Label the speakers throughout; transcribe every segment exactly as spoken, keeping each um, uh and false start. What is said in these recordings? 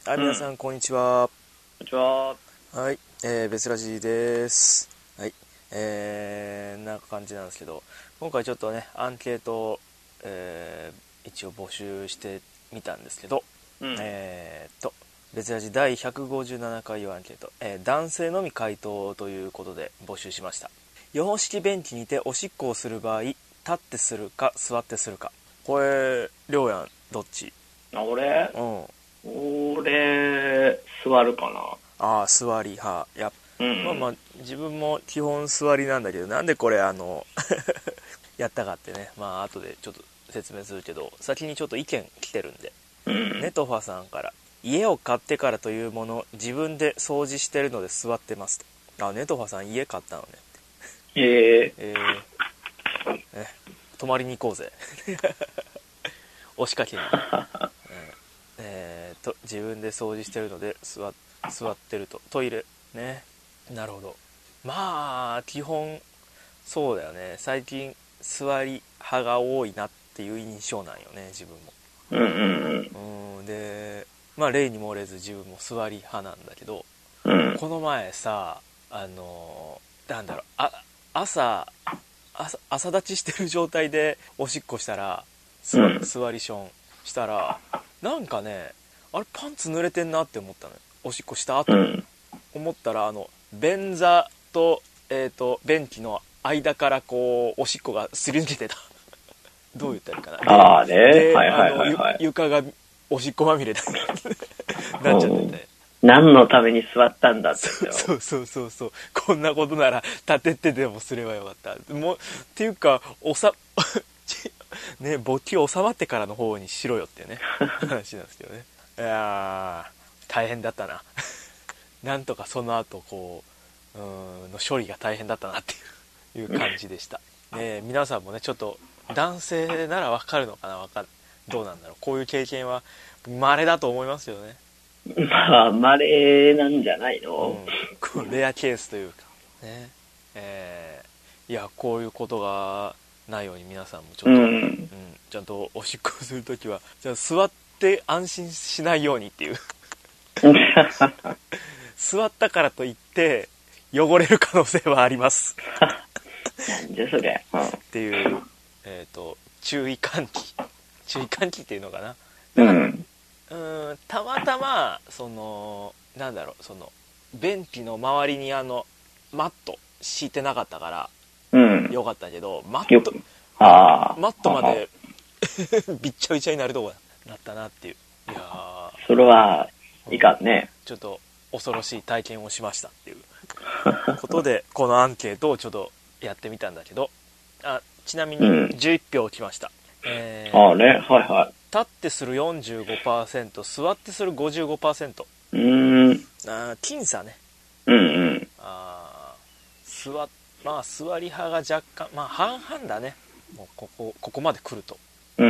Speaker 1: はい、皆さんこんにちは。
Speaker 2: こんにちは。
Speaker 1: はい、えー、別ラジです。はい、えー、な感じなんですけど、今回ちょっとねアンケートを、えー、一応募集してみたんですけど、
Speaker 2: うん、
Speaker 1: えーと別ラジ第ひゃくごじゅうななかい用アンケート、えー、男性のみ回答ということで募集しました。よほ式ベンチにておしっこをする場合、立ってするか座ってするか。これりょうやんどっち？
Speaker 2: あ、俺
Speaker 1: うん
Speaker 2: 俺座るかな。
Speaker 1: ああ、座り派。や、
Speaker 2: うん、
Speaker 1: まあまあ自分も基本座りなんだけど、なんでこれあのやったかってね、まあ後でちょっと説明するけど、先にちょっと意見来てるんで、
Speaker 2: うん、
Speaker 1: ネトファさんから、家を買ってからというもの、自分で掃除してるので座ってますと。あ、ネトファさん家買ったのね。
Speaker 2: え
Speaker 1: えー、ね、泊まりに行こうぜ押しかけに、うんえー、と自分で掃除してるので座座ってると。トイレね。なるほど。まあ基本そうだよね。最近座り派が多いなっていう印象なんよね、自分も。
Speaker 2: うんうん
Speaker 1: うんでまあ例に漏れず自分も座り派なんだけど、
Speaker 2: うん、
Speaker 1: この前さ、あのーなんだろう、あ朝朝朝立ちしてる状態でおしっこしたら、座、
Speaker 2: うん
Speaker 1: 座りションしたら、なんかね、あれパンツ濡れてんなって思ったのよ。おしっこした後、
Speaker 2: うん、
Speaker 1: 思ったら、あの便座と、えーと便器の間からこうおしっこがすり抜けてたどう言ったらいいかな。
Speaker 2: ああね、
Speaker 1: で、
Speaker 2: はいはいはい
Speaker 1: あの
Speaker 2: はい。
Speaker 1: ゆ床がおしっこまみれだなっちゃってて、
Speaker 2: 何のために座ったんだって言ってよ。
Speaker 1: そうそうそうそう、こんなことなら立ててでもすればよかった。もうっていうか、おさね、勃起収まってからの方にしろよっていうね話なんですけどね。いやー大変だったななんとかその後こう、うーんの処理が大変だったなっていう感じでした、ね、皆さんもねちょっと男性ならわかるのかな、わかる、どうなんだろう、こういう経験は稀だと思いますよね。
Speaker 2: まあ、稀なんじゃないの、
Speaker 1: うん、こうレアケースというかね、えー、いやこういうことがないように皆さんもちょっと、
Speaker 2: うん
Speaker 1: うんちゃんとおしっこするときはじゃあ座って安心しないようにっていう座ったからといって汚れる可能性はあります
Speaker 2: なんじゃそりゃ。
Speaker 1: っていう、えーと注意喚起注意喚起っていうのかな。
Speaker 2: う
Speaker 1: なんか
Speaker 2: ん。
Speaker 1: うーんたまたまそのなんだろう、その便器の周りにあのマット敷いてなかったから
Speaker 2: うん。
Speaker 1: よかったけど、マット
Speaker 2: よく。ああ。
Speaker 1: マットまでびっちゃびちゃになるとこだったなっていう。いやー
Speaker 2: それはいかんね。
Speaker 1: ちょっと恐ろしい体験をしましたっていうことでこのアンケートをちょっとやってみたんだけど、あちなみにじゅういっぴょう来ました、えー、
Speaker 2: ああね、はいはい。
Speaker 1: 立ってする よんじゅうごパーセント、 座ってする ごじゅうごパーセント。
Speaker 2: うーん。
Speaker 1: あ僅差ね。
Speaker 2: うんうん。
Speaker 1: あ座まあ座り派が若干まあ半々だね。もうここここまで来ると
Speaker 2: うん。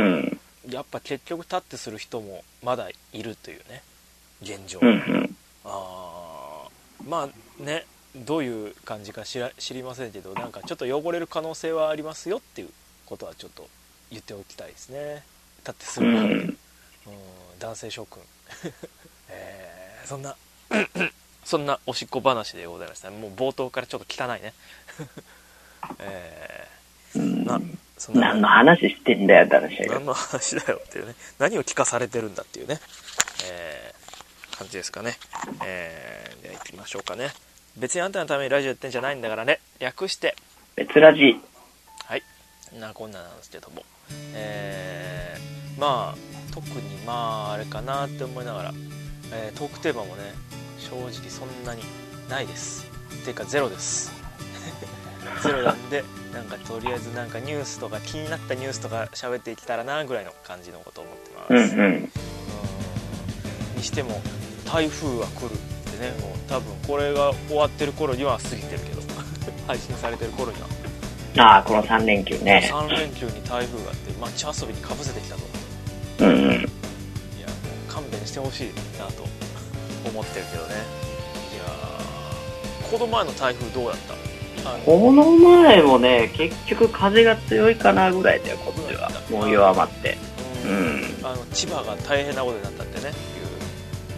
Speaker 1: やっぱ結局立ってする人もまだいるというね現状、
Speaker 2: うんうん。
Speaker 1: あまあね、どういう感じか知ら知りませんけど、なんかちょっと汚れる可能性はありますよっていうことはちょっと言っておきたいですね。立ってする派、うん、男性諸君、えー、そんなそんなおしっこ話でございました。もう冒頭からちょっと汚いねえー、まあそんな
Speaker 2: 何の話してんだよって話だよ。
Speaker 1: 何の話だよっていうね、何を聞かされてるんだっていうね、えー、感じですかね。えー、では行ってみましょうかね。別にあんたのためにラジオやってんじゃないんだからね、略して
Speaker 2: 別ラジ。
Speaker 1: はい、なこんななんですけども、えー、まあ特にまああれかなって思いながら、えー、トークテーマもね正直そんなにないですっていうかゼロですゼロなんで、なんかとりあえずなんかニュースとか気になったニュースとか喋っていけたらなぐらいの感じのことを思ってます。
Speaker 2: うんうん。
Speaker 1: うんにしても台風が来るってね、もう多分これが終わってる頃には過ぎてるけど配信されてる頃には、
Speaker 2: ああ、このさん連休ね。
Speaker 1: さん連休に台風があって街遊びにかぶせてきたと。
Speaker 2: うんうん。
Speaker 1: いやもう勘弁してほしいなと思ってるけどね。いやー、この前の台風どうだった？
Speaker 2: この前もね、結局風が強いかなぐらいだよ、こっちは。もう弱まって。
Speaker 1: うん、
Speaker 2: うん。
Speaker 1: あの千葉が大変なことになったってねいう。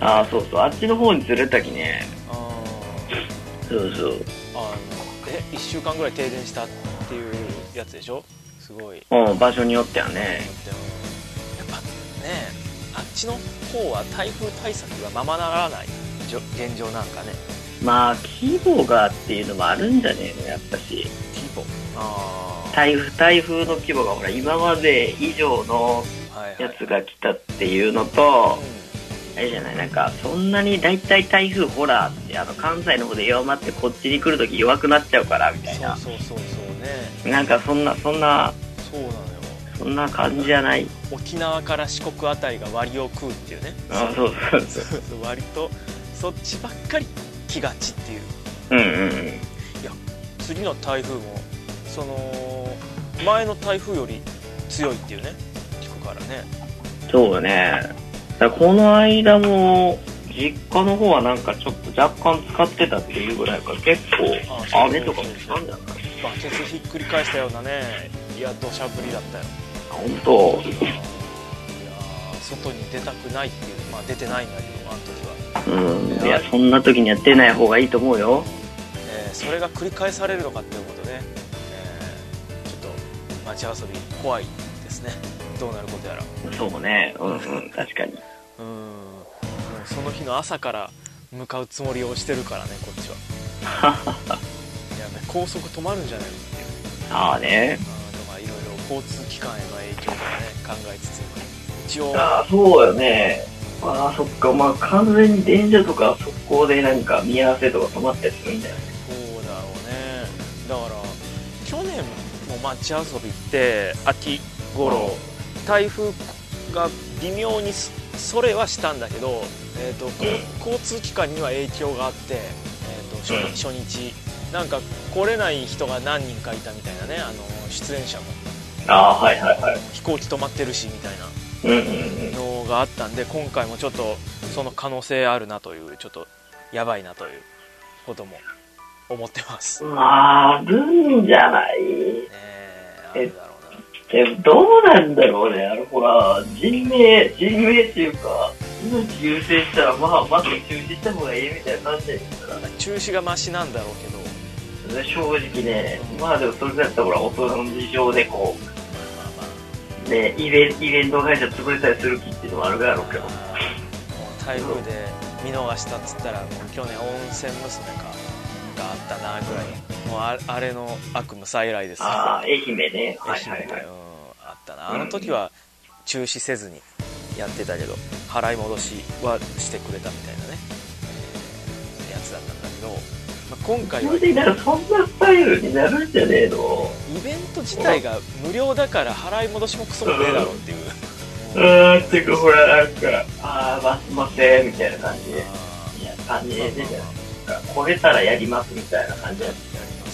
Speaker 2: ああ、そうそう、あっちの方にずれたきね。
Speaker 1: あ
Speaker 2: そうそう。
Speaker 1: あのえいっしゅうかんぐらい停電したっていうやつでしょ。すごい。
Speaker 2: うん、場所によってはね。
Speaker 1: やっぱね、あっちの方は台風対策がままならない現状なんかね。
Speaker 2: まあ規模がっていうのもあるんじゃねえの、やっぱし。
Speaker 1: 規模。ああ。
Speaker 2: 台風台風の規模がほら今まで以上のやつが来たっていうのと、はいはい、あれじゃない、なんかそんなに大体台風ホラーってあの関西の方で弱まってこっちに来るとき弱くなっちゃうからみたいな。
Speaker 1: そうそうそうそうね。
Speaker 2: なんかそんなそんな
Speaker 1: そうなのよ。
Speaker 2: そんな感じじゃない。
Speaker 1: 沖縄から四国あたりが割を食うっていうね。
Speaker 2: あ、そうそうそう
Speaker 1: 割とそっちばっかり来がちっていう。
Speaker 2: うんうんうん。い
Speaker 1: や次の台風もその前の台風より強いっていうね、聞くからね。
Speaker 2: そうね。だこの間も実家の方はなんかちょっと若干使ってたっていうぐらいから結構雨とかもしたんじゃない？
Speaker 1: バケツひっくり返したようなね、いや土砂降りだったよ。
Speaker 2: 本当。
Speaker 1: いや外に出たくないっていう、まあ出てないんだけど、あの時は。
Speaker 2: うん、いやそんな時には出ない方がいいと思うよ。
Speaker 1: えー、それが繰り返されるのかっていうことね、えー、ちょっと街遊び怖いですね。どうなることやら。
Speaker 2: そうね、うん、うん、確かに。
Speaker 1: うん、もうその日の朝から向かうつもりをしてるからね、こっちは。いやね、高速止まるんじゃないのっていう。
Speaker 2: ああね。
Speaker 1: あとかいろいろ交通機関への影響とかね考えつつ、一応。
Speaker 2: ああ、そうよね。ああ、そっか、まあ完全に電車とか速攻でなんか見合わせとか止まったりするんだよね。
Speaker 1: そうだろうね。だから去年も街遊びって秋頃、うん、台風が微妙にそれはしたんだけど、えーと、うん、交通機関には影響があって、えーと、初日、うん、初日なんか来れない人が何人かいたみたいなね、あの出演者も。
Speaker 2: ああ、はいはいはい。
Speaker 1: 飛行機止まってるしみたいなのがあったんで、今回もちょっとその可能性あるなという、ちょっとやばいなということも思ってます。
Speaker 2: あるんじゃない？
Speaker 1: ねえ、あるだろうな。
Speaker 2: え、どうなんだろうね。あのほら人命人命っていうか命優先したらまあまず中止した方がいいみたいな感じだったら
Speaker 1: 中止がマシなんだろうけど。
Speaker 2: 正直ね、うん、まあでもそれだったらほら大人の事情でこう。ね、イベン、イベント会社潰れたりする気っていうのもあるだろうけど、
Speaker 1: 台風で見逃したっつったらもう去年温泉娘かがあったなぐらい、もう あ, あれの悪夢再来ですよ。
Speaker 2: ああ、愛媛ね、
Speaker 1: 愛媛で、はいはいはい、うん、あったな。あの時は中止せずにやってたけど、払い戻しはしてくれたみたいなね、えー、やつだったんだけど、まあ、今回は
Speaker 2: そんなスタイルになるんじゃねえの。
Speaker 1: イベント自体が無料だから払い戻しもクソもねえだろうっていう。
Speaker 2: あーっていうかほらなんかあーますませみたいな感じで、いや感じで出てるから来れたらやりますみたいな感じでやり
Speaker 1: ます。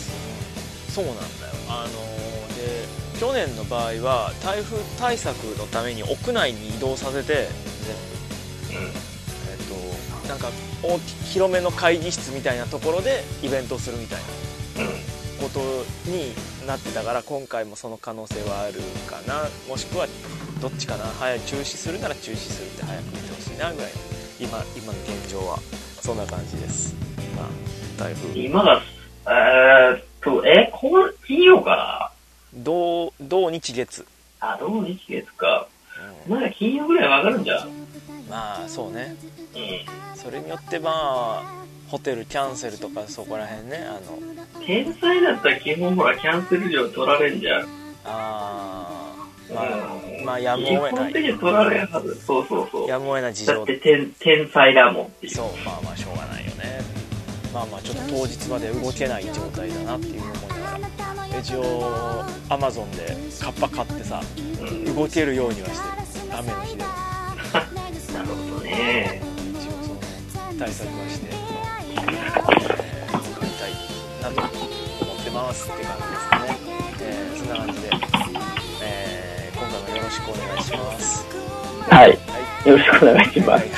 Speaker 1: そうなんだよ。あのー、で去年の場合は台風対策のために屋内に移動させて全部、うん、えっ、ー、となんか大き広めの会議室みたいなところでイベントをするみたいな、うんことになってたから、今回もその可能性はあるかな。もしくはどっちかな、早い中止するなら中止するって早く言ってほしいなぐらいの今今の現状はそんな感じです。まあ台風
Speaker 2: 今がえー、っとえこの金曜かな、
Speaker 1: 土土日月、
Speaker 2: あ土日月か、うん、まだ金曜ぐらいわかるんじゃん。
Speaker 1: まあそうね、
Speaker 2: うん、
Speaker 1: それによってまあホテルキャンセルとかそこら辺ね、あの
Speaker 2: 天才だったら基本ほらキャンセル料取られんじゃん。
Speaker 1: あー、まあ、うん、まあやむを得ない。
Speaker 2: 基本的に取られるはず。そうそうそう。
Speaker 1: やむを得ない事情。
Speaker 2: だって天天才だもんっていう。
Speaker 1: そう、まあまあしょうがないよね。まあまあちょっと当日まで動けない状態だなっていう思いながら、一応アマゾンでカッパ買ってさ、うん、動けるようにはしてる。雨の日でも。
Speaker 2: なるほどね。
Speaker 1: 一応その対策はして。えー、向かいたいなと思ってますって感じですかね。えー、そんな感じで、えー、今回もよろしくお願いします。
Speaker 2: はい、はい、よろしくお願いします。はいはいはい。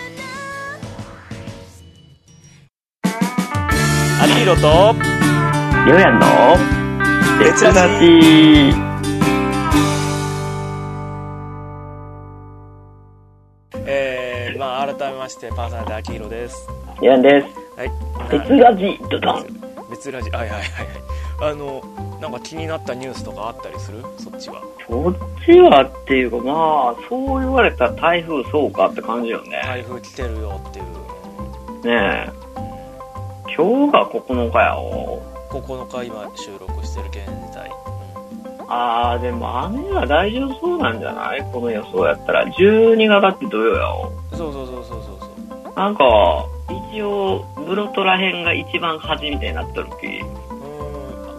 Speaker 1: アキヒロと
Speaker 2: りょうやんの別ラジ。
Speaker 1: えー、まあ改めましてパーソナリティあきひろです。
Speaker 2: りょうやんです。
Speaker 1: はい。
Speaker 2: 別ラジドドン。
Speaker 1: 別ラジ、はいはいはいはい。あのなんか気になったニュースとかあったりする？そっちは。
Speaker 2: そっちはっていうか、まあそう言われたら台風そうかって感じよね。
Speaker 1: 台風来てるよっていう。
Speaker 2: ねえ。今日がここのかやお。
Speaker 1: ここのか今収録してる現在。
Speaker 2: うん、あーでも雨は大丈夫そうなんじゃない？この予想やったらじゅうにがかって土曜やお。
Speaker 1: そうそうそうそうそうそう。
Speaker 2: なんか一応室戸らへんが一番端みたいになっとるき。うん、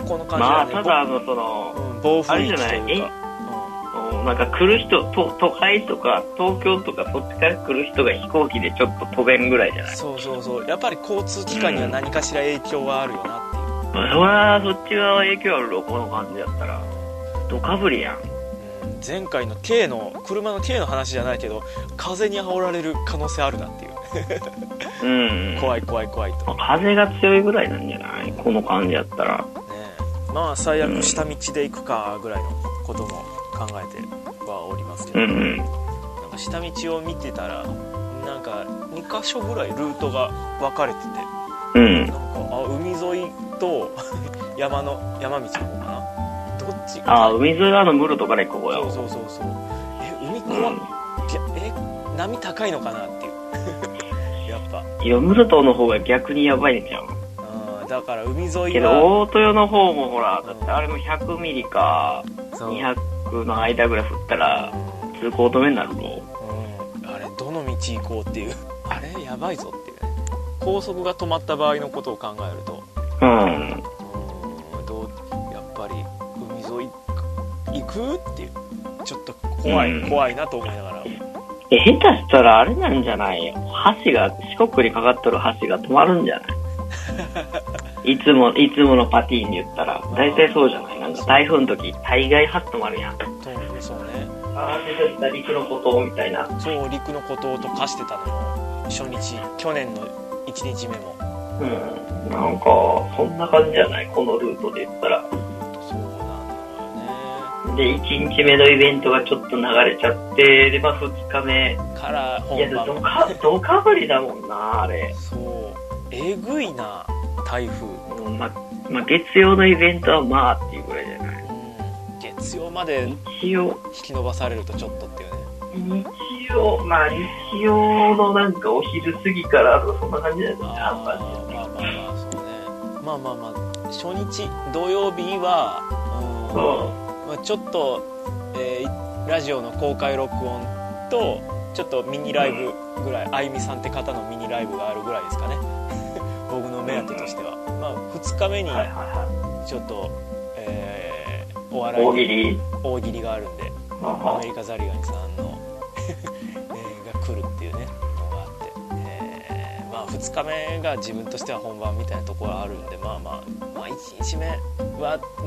Speaker 1: この感じはね。
Speaker 2: まあただあのその、
Speaker 1: うん、暴風域というか。
Speaker 2: なんか来る人と都会とか東京とかそっちから来る人が飛行機でちょっと飛べんぐらいじゃない？
Speaker 1: そうそうそう。やっぱり交通機関には何かしら影響はあるよなっていう。
Speaker 2: それはそっち側影響あるろ、この感じやったらドカぶりやん。うん、
Speaker 1: 前回の K の車の K の話じゃないけど風に煽られる可能性あるなっていううん、怖い怖い怖いと。
Speaker 2: 風が強いぐらいなんじゃない？この感じやったらね。
Speaker 1: まあ最悪下道で行くかぐらいのことも考えてはおりますけど、うんうん、なんか下道を見てたらなんかにかしょぐらいルートが分かれてて、うん、なんかあ海沿いと山の山道の方かな、どっちか。
Speaker 2: あ海沿いはあの室戸から行こうよ。
Speaker 1: そうそうそうそう。え海怖っ、うん、え波高いのかなっていうやっぱ
Speaker 2: いや室戸の方が逆にやばいんちゃう？
Speaker 1: あだから海沿いは
Speaker 2: けど大豊の方もほらだってあれもひゃくミリかにひゃくの間ぐらい降ったら通行止めになるの、
Speaker 1: うん、あれどの道行こうっていうあれやばいぞっていうね。高速が止まった場合のことを考えるとうん、うん、どうやっぱり海沿い行くっていうちょっと怖い、うん、怖いなと思いながら。
Speaker 2: え下手したらあれなんじゃないよ、橋が四国にかかっとる橋が止まるんじゃないいつもいつものパティーンに言ったら大体そうじゃない？なんか台風の時大概橋止まるやん。
Speaker 1: そうそうね。
Speaker 2: ああ出てきた陸の孤島みたいな。
Speaker 1: そう陸の孤島と化してたのよ初日、去年のいちにちめも。
Speaker 2: うんなんかそんな感じじゃない？このルートで言ったら。
Speaker 1: そうなんだよね。
Speaker 2: でいちにちめのイベントがちょっと流れちゃってで、まあ、ふつかめ
Speaker 1: から本番。いや
Speaker 2: どかどかぶりだもんなあれ。
Speaker 1: そうえぐいな台風、
Speaker 2: うんままあ、月曜のイベントはまあっていうぐらいじゃない、
Speaker 1: うん、月曜まで
Speaker 2: 一応
Speaker 1: 引き延ばされるとちょっとっていうね。
Speaker 2: 日曜まあ日曜のなんかお昼過ぎからとかそんな感じだよね。あまあまあ
Speaker 1: まあそうね。まあまあまあ初日土曜日はうん、まあ、ちょっと、えー、ラジオの公開録音とちょっとミニライブぐらい、うん、あゆみさんって方のミニライブがあるぐらいですかね僕の目当てとしては、まあ、ふつかめにちょっと、えー、お笑い
Speaker 2: 大喜利
Speaker 1: 大喜利があるんでアメリカザリガニさんの、えー、が来るっていうねのがあって、えー、まあふつかめが自分としては本番みたいなところがあるんで、まあまあ、まあ、いちにちめは、うん、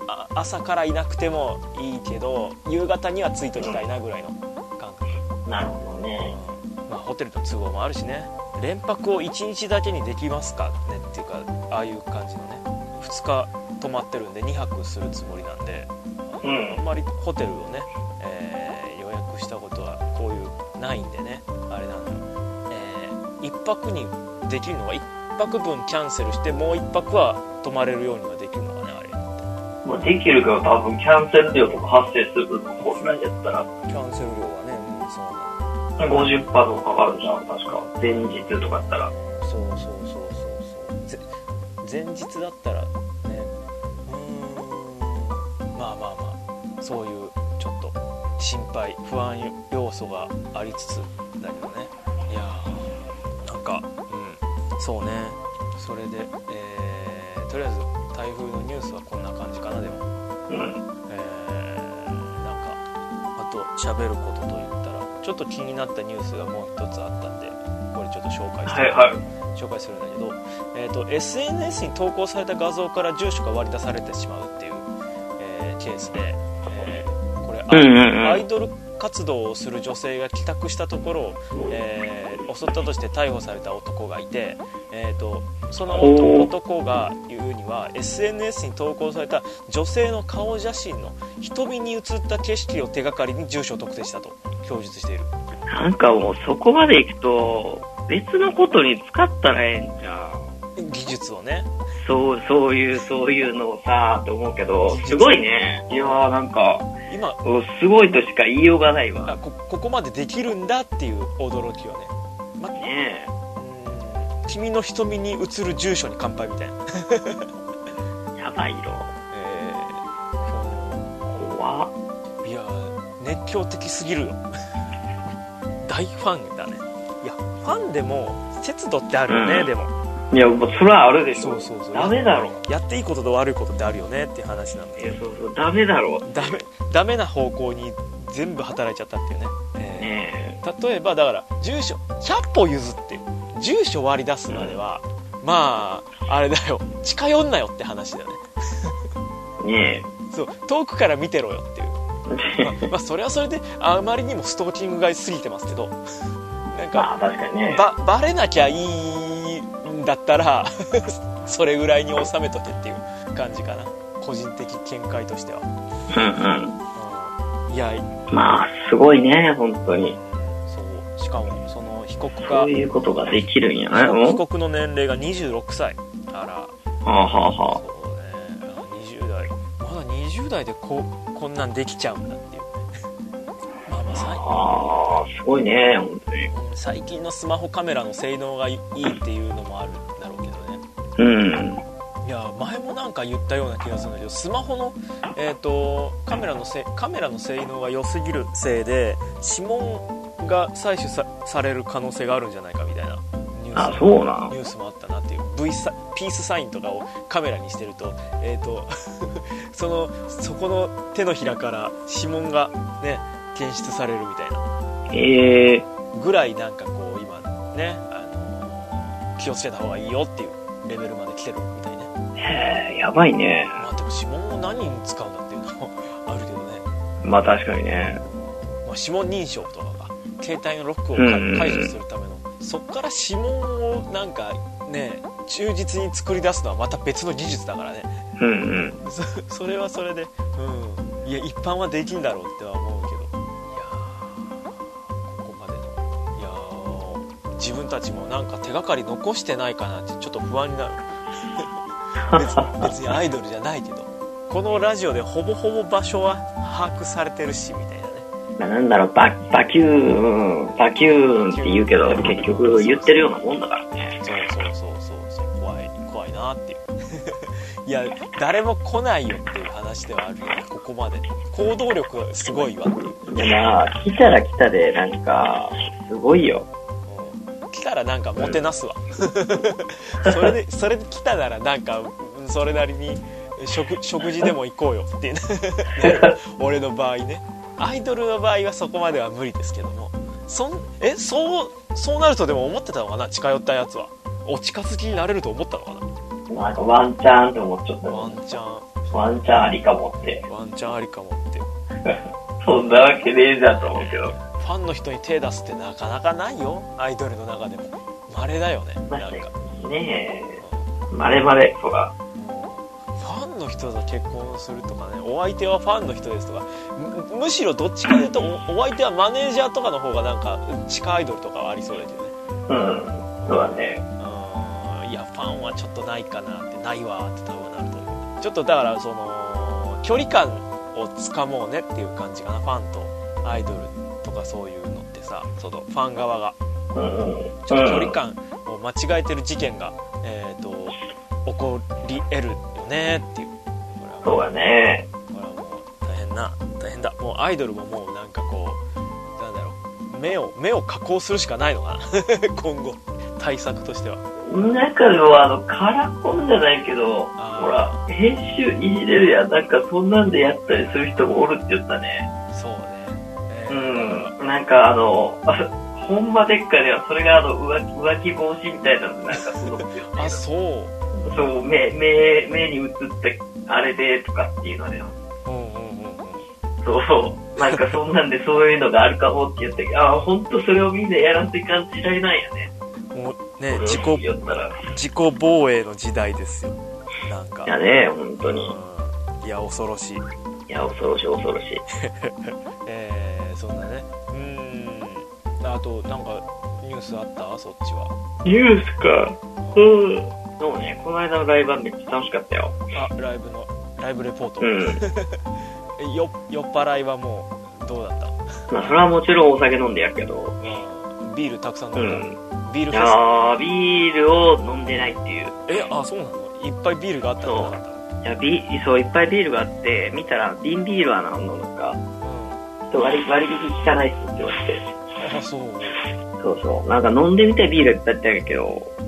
Speaker 1: あ朝からいなくてもいいけど夕方にはついときたいなぐらいの感覚。なるほどね。まあ、ホテルの都合もあるしね。連泊をいちにちだけにできますかねっていうかああいう感じのねふつか泊まってるんでにはくするつもりなんで、うん、あんまりホテルをね、えー、予約したことはこういうないんでねあれなんだろう、えー、いっぱくにできるのがいっぱくぶんキャンセルしてもういっぱくは泊まれるようにはできるのかねあれ。
Speaker 2: まあ、できるけど多分キャンセル料とか発生するの本来やったら
Speaker 1: キャンセル料はね、うん、そうなんだ
Speaker 2: ごじゅっパーセントとかかかるじゃん確か前日とかだったら。
Speaker 1: そうそうそうそうそう前日だったらねうーんまあまあまあそういうちょっと心配不安要素がありつつだけどね。いやーなんかうんそうねそれで、えー、とりあえず台風のニュースはこんな感じかなでも、うんえー、なんかあと喋ることといったらちょっと気になったニュースがもう一つあったんでこれちょっと紹介する、はいはい、紹介するんだけど、えーと、エスエヌエス に投稿された画像から住所が割り出されてしまうっていう、えー、ケースで、えー、これ、うんうんうん、アイドル活動をする女性が帰宅したところを、えー、襲ったとして逮捕された男がいて、 えーと、その男が言うには エスエヌエス に投稿された女性の顔写真の瞳に映った景色を手がかりに住所を特定したと供述している。
Speaker 2: なんかもうそこまで行くと別のことに使ったらええんじゃ
Speaker 1: ん。技術をね。
Speaker 2: そう、そういう、そういうのをさ、と思うけど、すごいね。いやーなんか、今、すごいとしか言いようがないわ。
Speaker 1: あ、こ、ここまでできるんだっていう驚きはね。ま、
Speaker 2: ねえ。
Speaker 1: うん、君の瞳に映る住所に乾杯みたいな。
Speaker 2: やばいよ。
Speaker 1: え
Speaker 2: ー、怖っ。
Speaker 1: いやー、熱狂的すぎるよ。大ファンだね。いや、ファンでも、節度ってあるよね、うん、でも。
Speaker 2: いや、もうそれはあるでしょ。
Speaker 1: そうそうそう。
Speaker 2: ダメだろ。
Speaker 1: やっていいことと悪いことってあるよねっていう話なんで。
Speaker 2: いや、そうそう、ダメだろ。
Speaker 1: ダメ、ダメな方向に全部働いちゃったっていうね。えー、ねえ。例えば、だから、住所、ひゃっぽ譲って、住所割り出すまでは、うん、まあ、あれだよ、近寄んなよって話だよね。ねえ。そう、遠くから見てろよっていう。まあ、まあ、それはそれで、あまりにもストーキングが過ぎてますけど、なんか、
Speaker 2: まあ、確かにね。
Speaker 1: ば、バレなきゃいい、だったらそれぐらいに収めとけっていう感じかな、個人的見解としては。
Speaker 2: うんうん、
Speaker 1: いや、
Speaker 2: まあすごいね本当に。
Speaker 1: そう、しかもその被告が
Speaker 2: そういうことができるんやね。
Speaker 1: 被告の年齢がにじゅうろくさいから、は
Speaker 2: あはあはあ、
Speaker 1: そうね、にじゅう代、まだにじゅう代でここんなんできちゃうんだっていうまあまあ最
Speaker 2: ああすごいね本当に。
Speaker 1: 最近のスマホカメラの性能がいいっていうのもあるんだろうけどね。
Speaker 2: うん。
Speaker 1: いや前もなんか言ったような気がするんだけど、スマホの、えーと、カメラのせカメラの性能が良すぎるせいで指紋が採取 さ, される可能性があるんじゃないかみたいなニュース。
Speaker 2: あ、そうな
Speaker 1: ニュースもあったなっていう。 V サピースサインとかをカメラにしてると、えーとそのそこの手のひらから指紋がね検出されるみたいな。
Speaker 2: えー
Speaker 1: ぐらいなんかこう今ね、あのー、気をつけた方がいいよっていうレベルまで来てるみたいね。
Speaker 2: へえ、やばいね。
Speaker 1: まあでも指紋を何に使うんだっていうのもあるけどね。
Speaker 2: まあ確かにね。
Speaker 1: まあ、指紋認証とかが携帯のロックを、うんうんうん、解除するための、そっから指紋をなんかね忠実に作り出すのはまた別の技術だからね。
Speaker 2: うんうん。
Speaker 1: そ, それはそれで、うん、いや一般はできんだろうっては思うけど。自分たちもなんか手がかり残してないかなってちょっと不安になる別, 別にアイドルじゃないけど、このラジオでほぼほぼ場所は把握されてるしみたいなね。
Speaker 2: まあ、なんだろう バ, バキューンバキューンって言うけど結局言ってるようなもんだからね。
Speaker 1: そうそうそうそうそう怖い怖いなっていういや誰も来ないよっていう話ではあるよね。ここまで行動力がすごいわっていう。
Speaker 2: いやまあ来たら来たでなんかすごいよ。
Speaker 1: 来たらなんかもてなすわ、うん、それでそれで来たならなんかそれなりに 食, 食事でも行こうよっていうね俺の場合ね。アイドルの場合はそこまでは無理ですけども、そんえそうそうなるとでも思ってたのかな、近寄ったやつはお近づきになれると思ったのか
Speaker 2: な。なんかワンチャンって思っちゃった。
Speaker 1: ワンチャン
Speaker 2: ワンチャンありかもって
Speaker 1: ワンチャンありかもって
Speaker 2: そんなわけねえじゃんと思うけど、
Speaker 1: ファンの人に手出すってなかなかないよ、アイドルの中でも。稀だよね。なんか
Speaker 2: ねえ、まれまれとか。
Speaker 1: ファンの人と結婚するとかね、お相手はファンの人ですとか、む, むしろどっちかというと お, お相手はマネージャーとかの方がなんか地下アイドルとかはありそうだけどね。
Speaker 2: うん、そうだね。
Speaker 1: うん、いやファンはちょっとないかなって、ないわって多分なると思う。ちょっとだからその距離感をつかもうねっていう感じかな、ファンとアイドルとかそういうのってさ、そのファン側がちょっと距離感を間違えてる事件が、えー、と起こり得るよねっていう。
Speaker 2: そうだね。
Speaker 1: これはもう大変な大変だ。もうアイドルももうなんかこうなんだろう、目を目を加工するしかないのかな今後対策としては。
Speaker 2: なんかでもあのカラコンじゃないけど、ほら編集いじれるやん、なんかそんなんでやったりする人もおるって言ったね。
Speaker 1: そうね、え
Speaker 2: ー、うん、なんかあのほんまでっかではそれがあの浮気、浮気防止みたいなのなんかすごくよ
Speaker 1: あ、そう
Speaker 2: そう目目目に映ったあれでとかっていうので、うんうんうんうん、そうなんかそんなんでそういうのがあるかもって言ってああ本当それをみんなやらせ感じられないよね。
Speaker 1: もうね、自己自己防衛の時代ですよ。なんか
Speaker 2: いやね、本当に、
Speaker 1: うん、いや恐ろしい。
Speaker 2: いや恐ろしい恐ろしい
Speaker 1: えー、そんなね。うーん、あとなんかニュースあった？そっちは。
Speaker 2: ニュースか。うん。そうね、この間のライブはめっちゃ楽しかったよ。
Speaker 1: あ、ライブのライブレポート。
Speaker 2: うん。
Speaker 1: よ酔っ払いはもうどうだった？
Speaker 2: まあそれはもちろんお酒飲んでやるけど。
Speaker 1: ビールたくさん飲んだ。うん、ビールフェス。
Speaker 2: いやビールを飲んでないっていう。
Speaker 1: え、あ、そうなの？いっぱいビールがあったんじゃなかった？
Speaker 2: いやビそういっぱいビールがあって見たら瓶ビールは何飲むか、うん、割割引効かないっすって言われて。
Speaker 1: あ、そう
Speaker 2: そうそうなんか飲んでみたいビールって言ったんやけど、うん、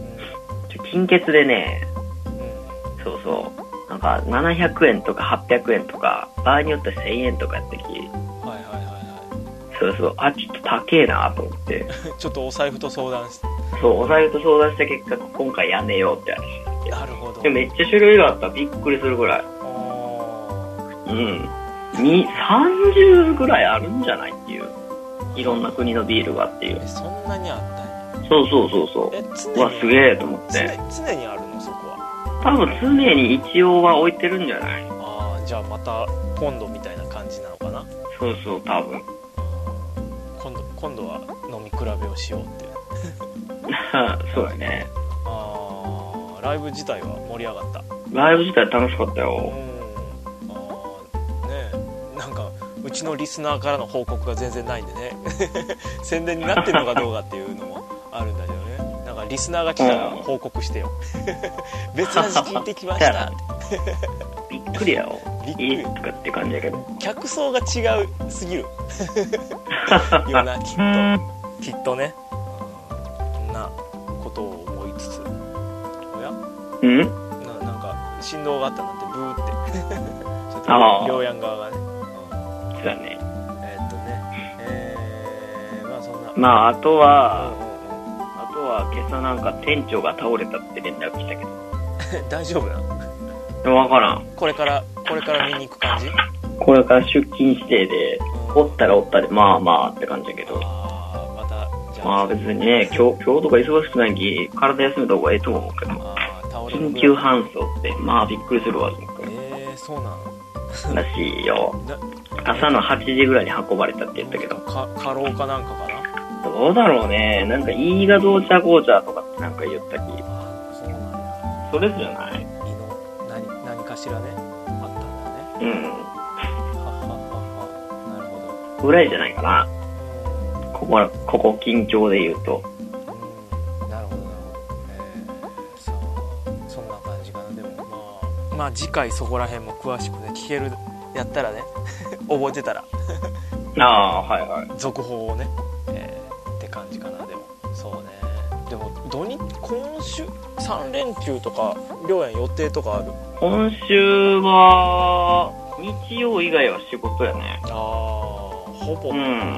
Speaker 2: ちょ金欠でね、うん、そうそうなんかななひゃくえんとかはっぴゃくえんとか場合によってはせんえんとかやったき、はいはいはいはい、そうそうあちょっと高えなと思って
Speaker 1: ちょっとお財布と相談して、
Speaker 2: そうお財布と相談した結果今回やめようって話。
Speaker 1: なるほど。
Speaker 2: でめっちゃ種類があった。びっくりするぐらい。うん。に、さんじゅうぐらいあるんじゃないっていう。いろんな国のビールがっていう。
Speaker 1: え、そんなにあったんや。
Speaker 2: そうそうそうそう。
Speaker 1: え、常に。
Speaker 2: うわ、すげえと思って。
Speaker 1: 常、常にあるのそこは。
Speaker 2: 多分常に一応は置いてるんじゃない？
Speaker 1: ああ、じゃあまた今度みたいな感じなのかな。
Speaker 2: そうそう多分。
Speaker 1: 今度今度は飲み比べをしようっていう。
Speaker 2: そうだね。
Speaker 1: ああ、ライブ自体は盛り上がった。
Speaker 2: ライブ自体楽しかったよ。
Speaker 1: うん。ああ、ねえ、なんかうちのリスナーからの報告が全然ないんでね宣伝になってるのかどうかっていうのもあるんだけどね。なんかリスナーが来たら報告してよ別な時聞いてきましたって
Speaker 2: びっくりやよ。びっくりとかって感じやけど
Speaker 1: 客層が違うすぎるような、きっときっとね、そんなことを思いつつ、おや
Speaker 2: ん
Speaker 1: な, なんか振動があったなんてブーってちょっと両yan側がね、
Speaker 2: うん、そうだね。
Speaker 1: えー、っとねえー、まあそんな
Speaker 2: まああとは、うんうんうん、あとは今朝なんか店長が倒れたって連絡来たけど
Speaker 1: 大丈夫なの？
Speaker 2: 分からん。
Speaker 1: これからこれから見に行く感じ？
Speaker 2: これから出勤指定で、うん、おったらおったでまあまあって感じだけど、
Speaker 1: あまたじゃあ
Speaker 2: まあ別にね今日今日とか忙しくないき体休めた方がええと思うけど、あ倒れる緊急搬送ってまあびっくりするわと思って。
Speaker 1: えー、そうなの
Speaker 2: らしいよ。朝のはちじぐらいに運ばれたって言ったけど、
Speaker 1: か過労かなんかかな。
Speaker 2: どうだろうね。なんかいいがどうちゃこうちゃとかってなんか言ったき。
Speaker 1: あ、そうなんだ。
Speaker 2: それじゃない？
Speaker 1: 胃の何何かしらねあったんだね。
Speaker 2: うん。
Speaker 1: はははは。なるほど。
Speaker 2: ぐらいじゃないかな。ここここ近況で言うと。
Speaker 1: うん。なるほどなるほど。えー、そうそんな感じかな。でもまあまあ次回そこら辺も詳しくね聞けるやったらね覚えてたら
Speaker 2: ああはいはい。
Speaker 1: 続報をね。って感じかな。でもそうね。でも土日今週さん連休とか両yan予定とかある？
Speaker 2: 今週は日曜以外は仕事やね。
Speaker 1: ああほぼ、うん、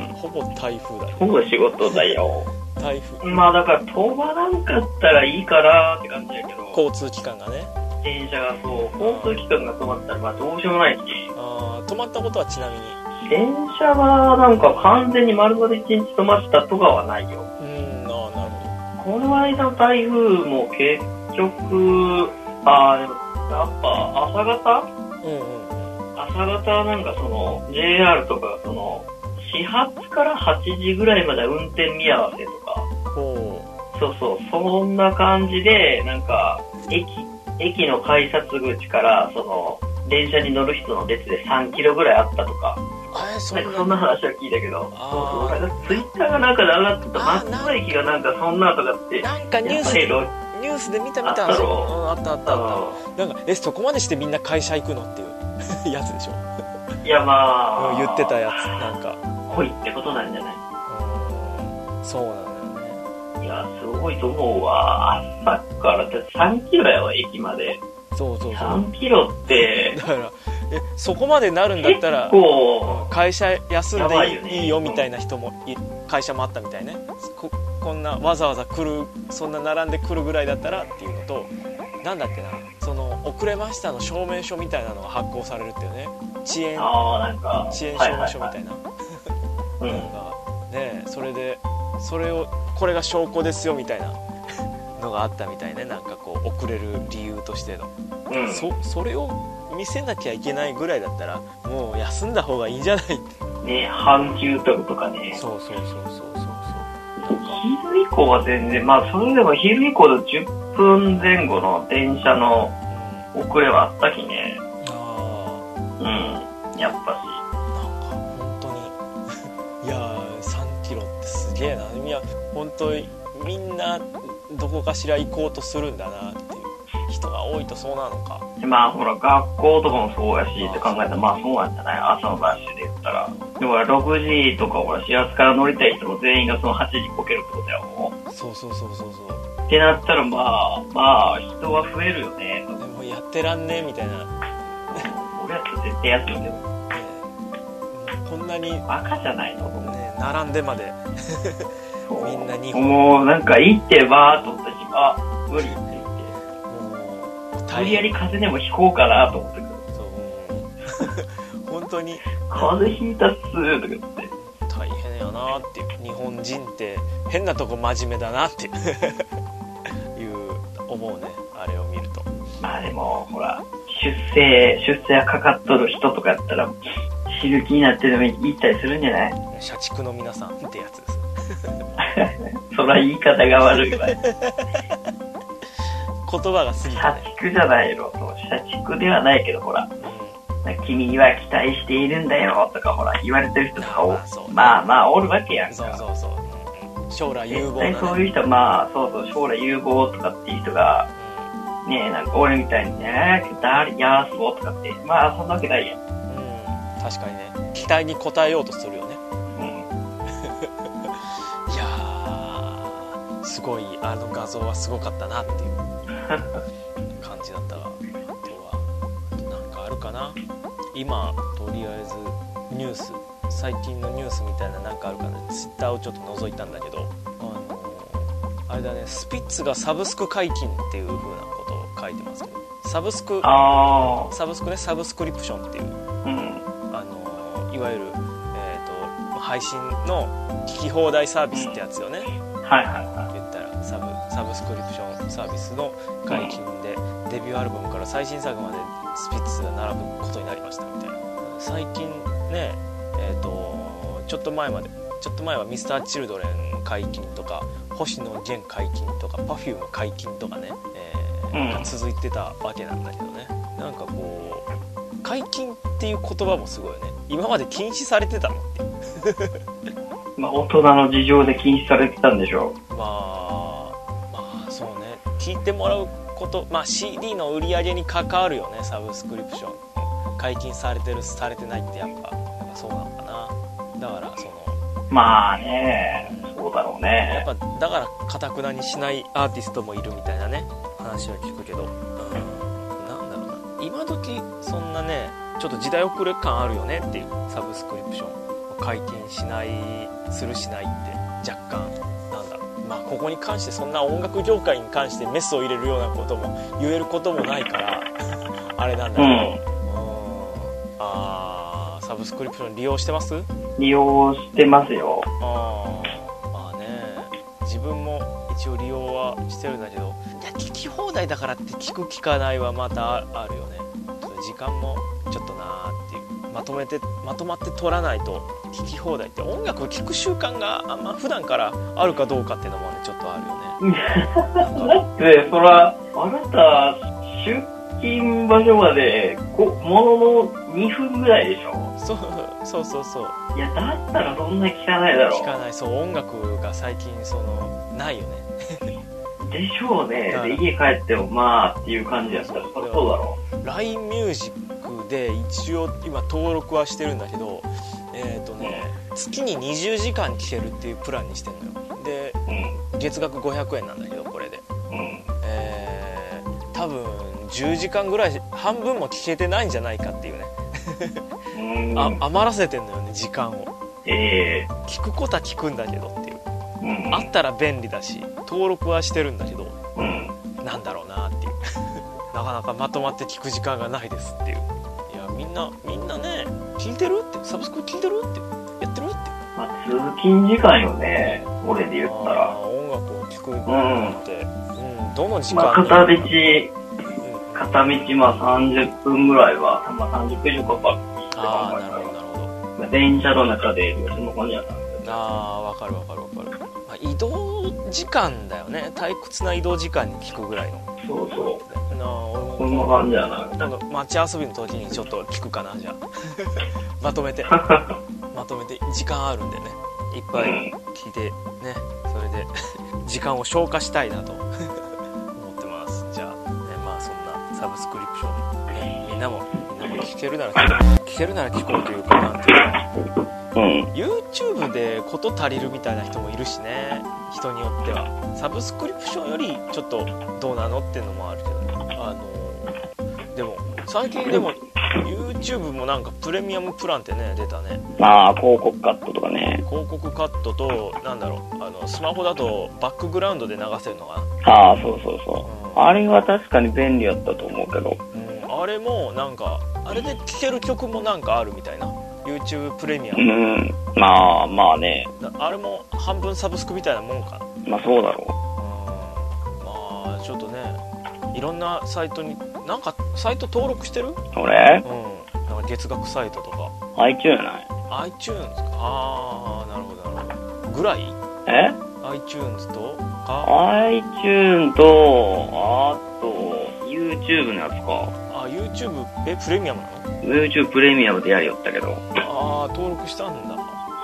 Speaker 1: ほぼ台風だね。
Speaker 2: ほぼ仕事だよ
Speaker 1: 台風。
Speaker 2: まあだから飛ばなんかったらいいかなって感じやけど、
Speaker 1: 交通機関がね、
Speaker 2: 電車がそう交通機関が止まったらまあどうしようもないし。
Speaker 1: あ止まったことはちなみに
Speaker 2: 電車はなんか完全に丸々一日止まったとかはないよ。
Speaker 1: うん、あなるほ
Speaker 2: ど。この間の台風も結局あーでもやっぱ朝方、うんうんうん、朝方なんかその ジェイアール とかその始発からはちじぐらいまで運転見合わせとか、
Speaker 1: お
Speaker 2: そうそうそんな感じでなんか駅駅の改札口からその電車に乗る人の列でさんキロぐらいあったとか。
Speaker 1: えそん な,
Speaker 2: なんかそんな話は聞いたけど、そうそうツイッターがなんかで上がってた松葉駅がなんかそんなとかって
Speaker 1: なんかニュースでニュースで見た見た
Speaker 2: あったろ、
Speaker 1: うん、あったあったあったなんかえそこまでしてみんな会社行くのっていうやつでしょ。
Speaker 2: いやまあ
Speaker 1: 言ってたやつなんか
Speaker 2: 来いってことなんじゃない？
Speaker 1: うんそうなんだよね。
Speaker 2: いやすごいと思うわ。朝からだってさんキロやわ駅まで。
Speaker 1: そうそうそう
Speaker 2: さんキロって
Speaker 1: だからえそこまでなるんだったら会社休んで いい,、ね、いいよみたいな人も会社もあったみたいね。 こ, こんなわざわざ来るそんな並んで来るぐらいだったらっていうのと、なんだっけなその遅れましたの証明書みたいなのが発行されるっていうね。遅延遅延証明書みたいな、はいはいはい、なんかねそれでそれをこれが証拠ですよみたいなのがあったみたいね。なんかこう遅れる理由としての、
Speaker 2: うん、
Speaker 1: そ, それを見せなきゃいけないぐらいだったらもう休んだ方がいいんじゃないって
Speaker 2: ね。半休取るとかね。
Speaker 1: そうそうそうそうそうそう。
Speaker 2: 昼以降は全然、まあそれでも昼以降のじゅっぷんまえ後の電車の遅れはあったきね。
Speaker 1: あ
Speaker 2: あ、うん、やっぱし
Speaker 1: なんか本当にいやーさんキロってすげえな。いや本当にみんなどこかしら行こうとするんだなっていう。人が多いとそうなのか。
Speaker 2: まあほら学校とかもそうやしって考えたらまあそうなんじゃない。朝のラッシュで言ったらでもろくじとかほら始発から乗りたい人も全員がそのはちじこけるってことやもん。
Speaker 1: そうそうそうそうそう
Speaker 2: ってなったらまあまあ人は増えるよね。
Speaker 1: でもやってらんねえみたいな
Speaker 2: 俺やったら絶対休むけど、ね、
Speaker 1: こんなに
Speaker 2: バカじゃないの、
Speaker 1: ね、並んでまでみんな日本
Speaker 2: もうなんか行ってバーっとったしあ無理って言って無理やり風邪でもひこうかなと思ってくる。
Speaker 1: そう本当に
Speaker 2: 風邪ひいたっすとか言って
Speaker 1: 大変やなっていう。日本人って変なとこ真面目だなっていう思うね、あれを見ると。
Speaker 2: まあでもほら出世出世がかかっとる人とかやったら死ぬ気になってでも言ったりするんじゃない。
Speaker 1: 社畜の皆さんってやつです
Speaker 2: そら言い方が悪いわ言
Speaker 1: 葉が過ぎて、ね、
Speaker 2: 社畜じゃないよ。社畜ではないけどほら、うん、君には期待しているんだよとかほら言われてる人とかを、まあ、まあまあおるわけやんか。
Speaker 1: そうそうそう、うん、将来有望な、ね、
Speaker 2: そういう人まあそうそう将来有望とかっていう人が、うん、ねえなんか俺みたいにね誰やーそうとかってまあそんなわけないやん。うん、
Speaker 1: 確かにね期待に応えようとするよね。うん、いやーすごいあの画像はすごかったなっていう感じだったが、あとはなんかあるかな。今とりあえずニュース最近のニュースみたいななんかあるかな。ツイッターをちょっと覗いたんだけど、あのー、あれだね、スピッツがサブスク解禁っていう風なことを書いてますけど、サブスク
Speaker 2: あ
Speaker 1: サブスクねサブスクリプションっていう、うん、あのー、いわゆる、えーと、配信の聞き放題サービスってやつよね、
Speaker 2: はいはいはい、
Speaker 1: 言ったらサブ、サブスクリプションサービスの解禁で、うん、デビューアルバムから最新作までスピッツが並ぶことになりましたみたいな。最近ね、えーと、ちょっと前までちょっと前は ミスターチルドレン 解禁とか星野源解禁とか Perfume 解禁とかね、えーうん、が続いてたわけなんだけどね。なんかこう解禁っていう言葉もすごいよね。今まで禁止されてたのっていう
Speaker 2: まあ大人の事情で禁止されてたんでしょう。
Speaker 1: まあまあそうね、聞いてもらうこと、まあ シーディー の売り上げに関わるよね。サブスクリプション解禁されてるされてないってやっぱそうなのかな。だからその
Speaker 2: まあね、そうだろうね。
Speaker 1: やっぱだから堅くなにしないアーティストもいるみたいなね話は聞くけど、うん、なんだろうな、今時そんなねちょっと時代遅れ感あるよねっていう。サブスクリプション解禁しないするしないって若干なんだろう、まあここに関してそんな音楽業界に関してメスを入れるようなことも言えることもないからあれなんだけど、うん、あーサブスクリプション利用してます？
Speaker 2: 利用してますよ。
Speaker 1: あまあね、自分も一応利用はしてるんだけど、いや聞き放題だからって聞く聞かないはまたあるよね。ちょっと時間もちょっとなーっていう、まとめてまとまって取らないと聞き放題って音楽を聞く習慣があんま普段からあるかどうかっていうのもねちょっとあるよね
Speaker 2: だってそらあなた出勤場所までこもののにふんぐらいでしょ。
Speaker 1: そうそうそうそう。
Speaker 2: いやだったらそんな聞かないだろう。
Speaker 1: 聞かない。そう音楽が最近そのないよね
Speaker 2: でしょうね。で家帰ってもまあっていう感じやったらそうだろう。
Speaker 1: ライン ミュージックで一応今登録はしてるんだけど、えっとね、うん、月ににじゅうじかん聴けるっていうプランにしてんのよ。で、うん、月額ごひゃくえんなんだけどこれで、うん、えー、多分じゅうじかんぐらい半分も聴けてないんじゃないかっていうねあ余らせてんのよね時間を。えー、聞くことは聞くんだけどっていう、うん、あったら便利だし登録はしてるんだけど、うん、なんだろうなっていうなかなかまとまって聞く時間がないですっていう。いやみんなみんなね聞いてるってサブスク聞いてるってやってるって、
Speaker 2: まあ、通勤時間よね俺で言ったら。
Speaker 1: 音楽を聞くって、うん、うん、 どの時間、
Speaker 2: まあ、片道片道まあさんじゅっぷんぐらいは、まあ、さんじゅっぷん以上かかる。
Speaker 1: ああ、なるほどなるほど。
Speaker 2: 電車の中でその感じだったんですよ。
Speaker 1: ああ、わかるわかるわかる。まあ、移動時間だよね。退屈な移動時間に聞くぐらいの。
Speaker 2: そうそう。
Speaker 1: なあ、
Speaker 2: こんな感じじゃない。
Speaker 1: なんか街遊びの時にちょっと聞くかな、じゃあ。まとめてまとめて時間あるんでね、いっぱい聞いてね、それで時間を消化したいなと思ってます。じゃあ、ね、まあそんなサブスクリプション、ね、みんなもみんなも聞けるなら聞けるなら聞こうというか、なんていうか、うん、YouTube で事足りるみたいな人もいるしね、人によっては。サブスクリプションよりちょっとどうなのっていうのもあるけどね。あのでも最近でも YouTube もなんかプレミアムプランってね出たね。
Speaker 2: ああ、広告カットとかね。
Speaker 1: 広告カットと、なんだろう、あのスマホだとバックグラウンドで流せるのか
Speaker 2: な。ああ、そうそうそう、うん、あれは確かに便利やったと思うけど、
Speaker 1: うん、あれもなんかあれで聴ける曲もなんかあるみたいな、 YouTube プレミアム、
Speaker 2: うん、まあまあね、
Speaker 1: あれも半分サブスクみたいなもんかな。
Speaker 2: まあそうだろ
Speaker 1: う、うん、まあちょっとね、いろんなサイトになんかサイト登録してる？
Speaker 2: 俺？
Speaker 1: うん、なんか月額サイトとか
Speaker 2: iTunes ない？
Speaker 1: iTunes か。ああ、なるほどなるほど。ぐらい？
Speaker 2: え？
Speaker 1: iTunes とか
Speaker 2: iTunes と、あと YouTube のやつか。
Speaker 1: あ、YouTube えプレミアムなの？
Speaker 2: YouTube プレミアムでやりよったけど。
Speaker 1: ああ、登録したんだ。
Speaker 2: うん。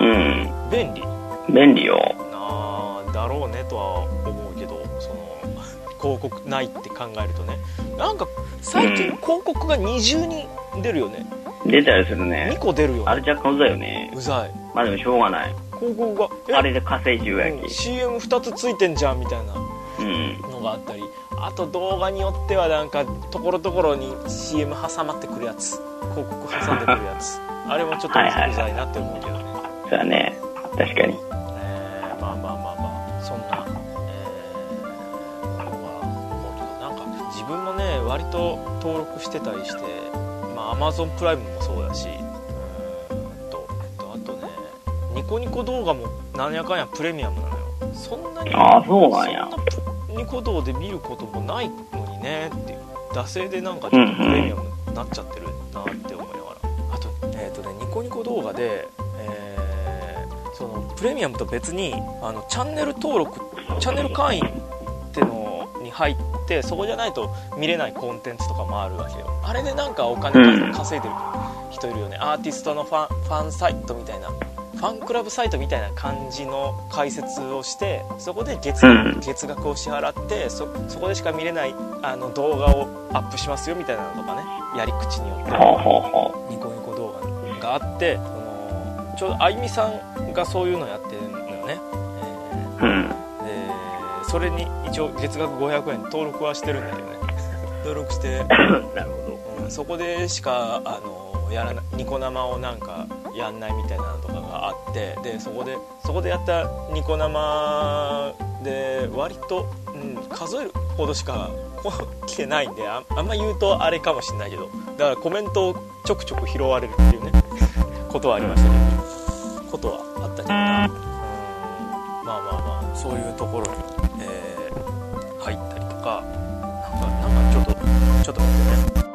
Speaker 1: 便利？
Speaker 2: 便利よ。
Speaker 1: ああ、だろうねとは思うけど、その広告ないって考えるとね、なんか最近広告が二重に出るよね、
Speaker 2: うん、出たりするね。
Speaker 1: にこ出るよね。
Speaker 2: あれ若干うざいよね。
Speaker 1: うざい。
Speaker 2: まあでもしょうがない。
Speaker 1: 広告が
Speaker 2: あれで稼いじゅうやき、
Speaker 1: うん、シーエムふた つついてんじゃんみたいなのがあったり、うん、あと動画によってはなんかところどころに シーエム 挟まってくるやつ、広告挟んでくるやつあれもちょっとうざいなって思うけどね。
Speaker 2: そうだね、確かに。
Speaker 1: えー、まあまあまあまあ、そんな、えー、のが思うけど、なんか自分もね割と登録してたりして、まあ Amazon プライムもそうだし、うーんと、えっと、あとねニコニコ動画もなんやかんやプレミアムなのよ。そんなに、
Speaker 2: ああ、そうなんや。
Speaker 1: そんなニコ動で見ることもないのにねっていう、惰性でなんかちょっとプレミアムになっちゃってるなって思いながら、あとえっとねニコニコ動画で、えー、そのプレミアムと別にあのチャンネル登録、チャンネル会員ってのに入って、そこじゃないと見れないコンテンツとかもあるわけよ。あれでなんかお金稼いでる人いるよね。アーティストのファン、ファンサイトみたいな、ファンクラブサイトみたいな感じの解説をして、そこで 月,、うん、月額を支払って そ, そこでしか見れないあの動画をアップしますよみたいなのとかね、やり口によってニコニコ動画があって、そのちょうどあいみさんがそういうのやってるのよね、えーうん、でそれに一応月額ごひゃくえん登録はしてるんだけどね登録してなるほど、うん、そこでしかあのやらなニコ生をなんかやんないみたいなのとかがあって、でそこでそこでやったニコ生で割と、うん、数えるほどしか来てないんで、 あ, あんま言うとあれかもしれないけど、だからコメントをちょくちょく拾われるっていうねことはありましたけど、ことはあったけどな、うん、まあまあまあそういうところに、えー、入ったりとか、なんかなんかちょっとちょっと待ってね、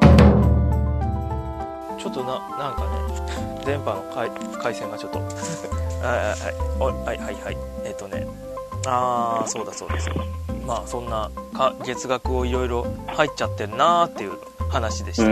Speaker 1: ちょっとな、なんかね、電波の回回線がちょっとはいはいはいはいえっとね、あーそうだそうだそうだ、まあそんなか月額をいろいろ入っちゃってるなーっていう話でした。うん、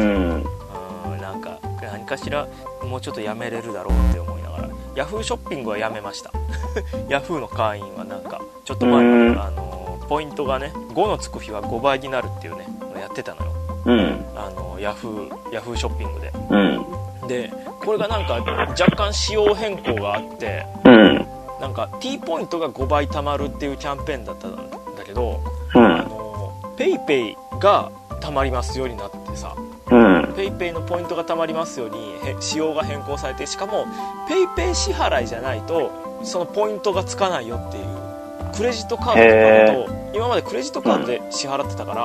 Speaker 1: なんか何かしらもうちょっとやめれるだろうって思いながら、ヤフーショッピングはやめましたヤフーの会員はなんかちょっと前まであのポイントがねごのつく日はごばいになるっていうねのやってたのよ。うん、あのヤフーヤフーショッピングで、うん、でこれがなんか若干仕様変更があって、うん、なんか T ポイントがごばい貯まるっていうキャンペーンだったんだけど、うん、あのペイペイが貯まりますようになってさ、うん、ペイペイのポイントが貯まりますように仕様が変更されて、しかもペイペイ支払いじゃないとそのポイントがつかないよっていう、クレジットカードとかだと今までクレジットカードで支払ってたから、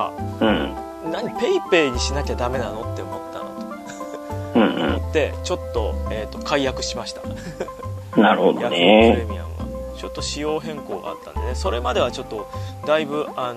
Speaker 1: うんうん、何ペイペイにしなきゃダメなのって思ったのとうん、うん、思ってちょっと、えーと、解約しました
Speaker 2: なるほどね。
Speaker 1: ヤフープレミアムはちょっと仕様変更があったんでね、それまではちょっとだいぶ、あのー、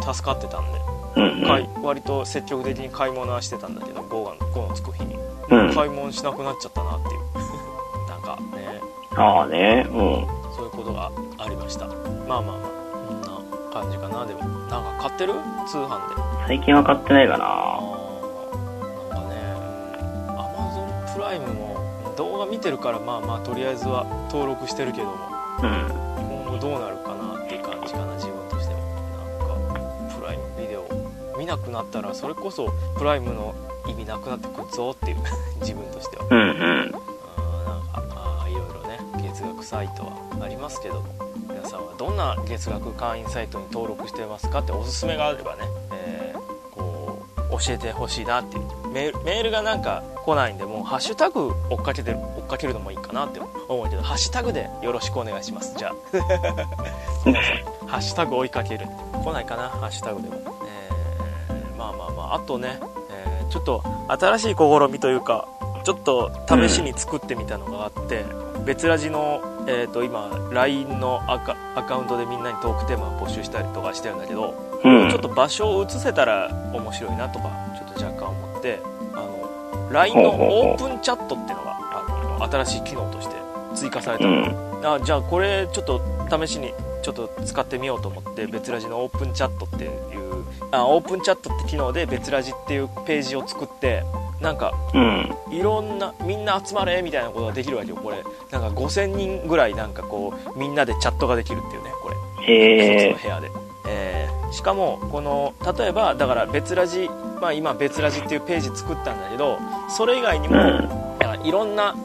Speaker 1: 助かってたんで、
Speaker 2: うんうん、
Speaker 1: 買い割と積極的に買い物はしてたんだけど、ごがごのつく日に、
Speaker 2: うん、
Speaker 1: 買い物しなくなっちゃったなっていうなんかね、
Speaker 2: ああね、うん、
Speaker 1: そういうことがありました。まあまあまあこんな感じかな。でもなんか買ってる？通販で
Speaker 2: 最近は買ってないかな。
Speaker 1: あなんかね、Amazon プライムも動画見てるから、まあまあとりあえずは登録してるけども、
Speaker 2: うん、
Speaker 1: 今後どうなるかなっていう感じかな、自分としても。なんかプライムビデオ見なくなったらそれこそプライムの意味なくなってくるぞっていう自分としては、
Speaker 2: うんうん、
Speaker 1: あなんかあいろいろね月額サイトはありますけども、皆さんはどんな月額会員サイトに登録してますかっておすすめがあればね、えー、こう教えてほしいなっていう。メール、メールがなんか来ないんで、もうハッシュタグ追っかけてる追っかけるのもいいかなって思うけど、ハッシュタグでよろしくお願いします。じゃあ皆さんハッシュタグ追いかける来ないかな、ハッシュタグでも、えー、まあまあまああとね、えー、ちょっと新しい試みというか、ちょっと試しに作ってみたのがあって、別ラジの、えー、と今 ライン のア カ, アカウントでみんなにトークテーマを募集したりとかしてるんだけど、うん、ちょっと場所を移せたら面白いなとかちょっと若干思って、あの ライン のオープンチャットっていうのがあの新しい機能として追加されたの、うん、あじゃあこれちょっと試しにちょっと使ってみようと思って、別ラジのオープンチャットっていうあオープンチャットって機能で別ラジっていうページを作って、なんか、うん、いろんなみんな集まれみたいなことができるわけよ。これなんかごせんにんぐらいなんかこうみんなでチャットができるっていうね、これ一つの部屋で、えー、しかもこの例えばだから別ラジ、まあ、今別ラジっていうページ作ったんだけど、それ以外にも、うん、だからいろんな、うん、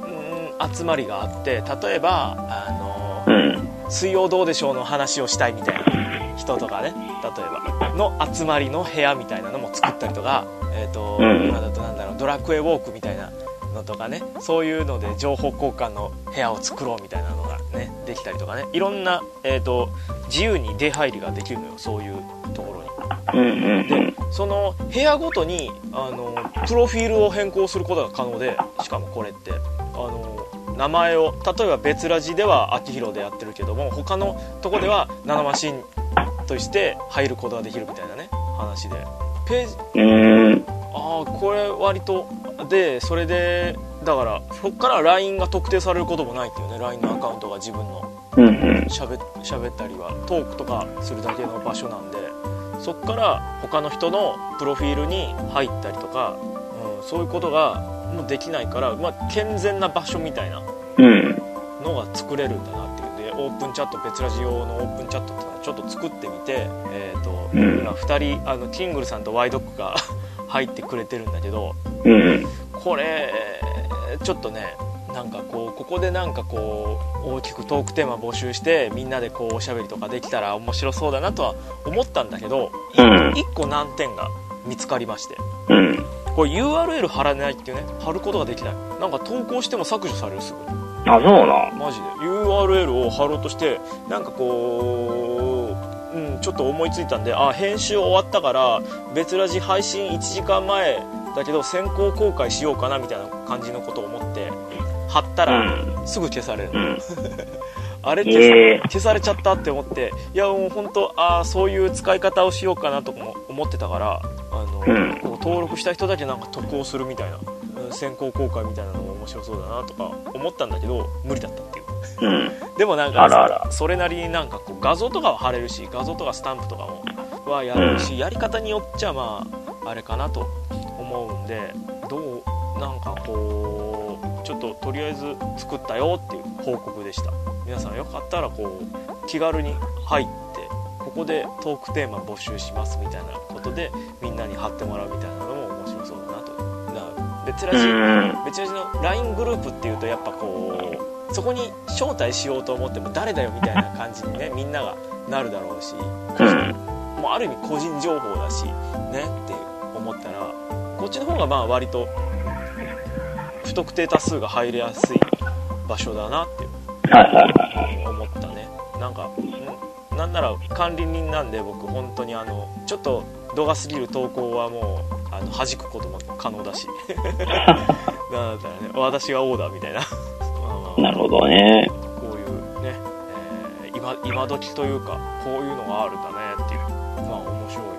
Speaker 1: 集まりがあって、例えばあの、うん、水曜どうでしょうの話をしたいみたいな人とかね、例えばの集まりの部屋みたいなのも作ったりとか、えーとうん、今だとなんだろうドラクエウォークみたいなのとかね、そういうので情報交換の部屋を作ろうみたいなのがねできたりとかね、いろんな、えーと自由に出入りができるのよ、そういうところに。でその部屋ごとにあのプロフィールを変更することが可能で、しかもこれってあの名前を例えば別ラジでは秋広でやってるけども、他のとこではナノマシンとして入ることができるみたいなね話で、ページ、えー、ああこれ割とで、それでだからそっから ライン が特定されることもないっていうね、 ライン のアカウントが自分の喋ったりはトークとかするだけの場所なんで、そっから他の人のプロフィールに入ったりとか、うん、そういうことがもうできないから、まあ、健全な場所みたいなのが作れるんだなっていう。でオープンチャット、別ラジ用のオープンチャットってのをちょっと作ってみて、えーと、今ふたりあのキングルさんとワイドックが入ってくれてるんだけど、これちょっとねなんかこうここでなんかこう大きくトークテーマ募集してみんなでこうおしゃべりとかできたら面白そうだなとは思ったんだけど、いっこ難点が見つかりまして、これ ユーアールエル 貼らないっていうね、貼ることができない。なんか投稿しても削除される、すぐに。
Speaker 2: あ、そうな
Speaker 1: マジで ユーアールエル を貼ろうとしてなんかこう、うん、ちょっと思いついたんで、あ編集終わったから別ラジ配信いちじかんまえだけど先行公開しようかなみたいな感じのことを思って貼ったらすぐ消される、うん、あれ消さ、えー、消されちゃったって思って、いやもう本当あそういう使い方をしようかなとも思ってたから、あの、うん、こう登録した人だけなんか得をするみたいな、先行公開みたいなのも面白そうだなとか思ったんだけど無理だったっていう、うん、でもなんか
Speaker 2: あらあら
Speaker 1: それなりになんかこう画像とかは貼れるし、画像とかスタンプとかもはやるし、うん、やり方によっちゃまああれかなと思うんで、どうなんかこうちょっととりあえず作ったよっていう報告でした。皆さんよかったらこう気軽に入ってここでトークテーマ募集しますみたいなことでみんなに貼ってもらうみたいなのも面白そうだなと。別ラジ、別ラジの ライン グループっていうとやっぱこうそこに招待しようと思っても誰だよみたいな感じにねみんながなるだろうし、もうある意味個人情報だしねって思ったら、こっちの方がまあ割と不特定多数が入れやすい場所だなって思ったね。なんかなんなら管理人なんで僕本当にあのちょっと度が過ぎる投稿はもうあの弾くことも可能だしだったらね私がオーダーみたいな
Speaker 2: なるほどね。
Speaker 1: こういうね、えー、今, 今時というかこういうのがあるんだねっていう、まあ面白い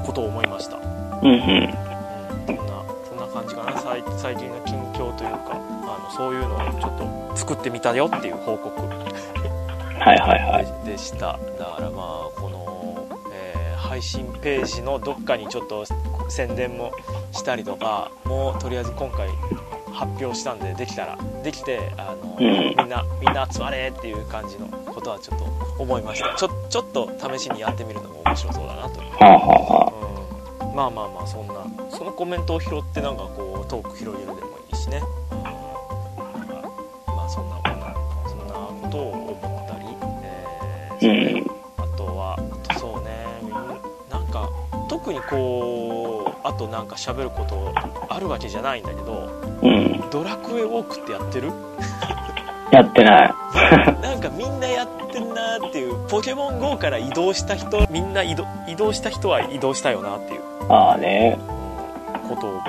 Speaker 1: ことを思いました。
Speaker 2: うんうん、
Speaker 1: うん、そんなそんな感じかな。最最近の近況というか、あのそういうのをちょっと作ってみたよっていう報告
Speaker 2: はいはいはい
Speaker 1: で, でした。だからまあこの、えー、配信ページのどっかにちょっと宣伝もしたりとか、もうとりあえず今回発表したんで、できたらできて、あの、うん、みんなみんな集まれっていう感じのことはちょっと思いました。ちょちょっと試しにやってみるのも面白そうだなと、うん、まあまあまあ、そんなそのコメントを拾ってなんかこうトーク広げるでもいいしね、うん、なんかまあそんなそんなことを思ったり、えー、それあとはあとそうね、なんか特にこうあとなんか喋ることあるわけじゃないんだけど、うん、ドラクエウォークってやってる？
Speaker 2: やってない
Speaker 1: なんかみんなやってんなっていう、ポケモン ゴー から移動した人、みんな移動、移動した人は移動したよなっていう、
Speaker 2: ああね、
Speaker 1: ことを思った。